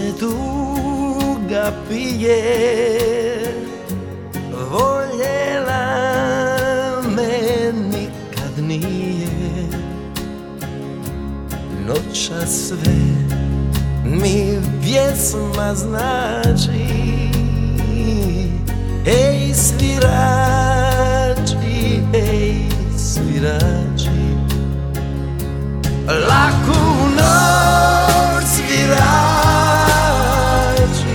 se tuga pije, voljela me nikad nije. Noća sve mi pjesma znači. Ej svirači, ej svirači, laku noć svirači,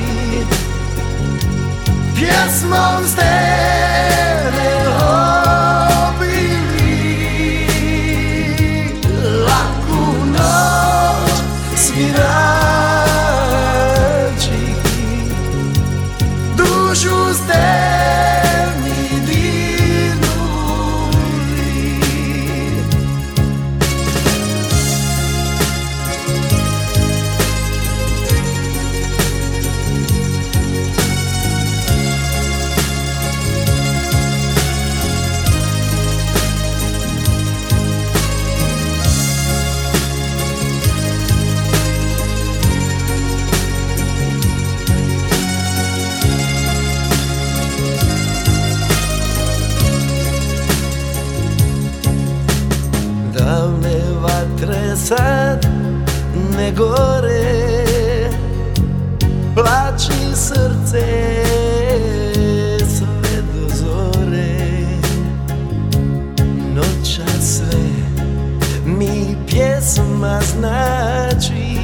pjesmom ste me obili. Laku noć svirači, dušu ste davne vatre sad ne gore, plači srce sve do zore. Noća sve mi pjesma znači.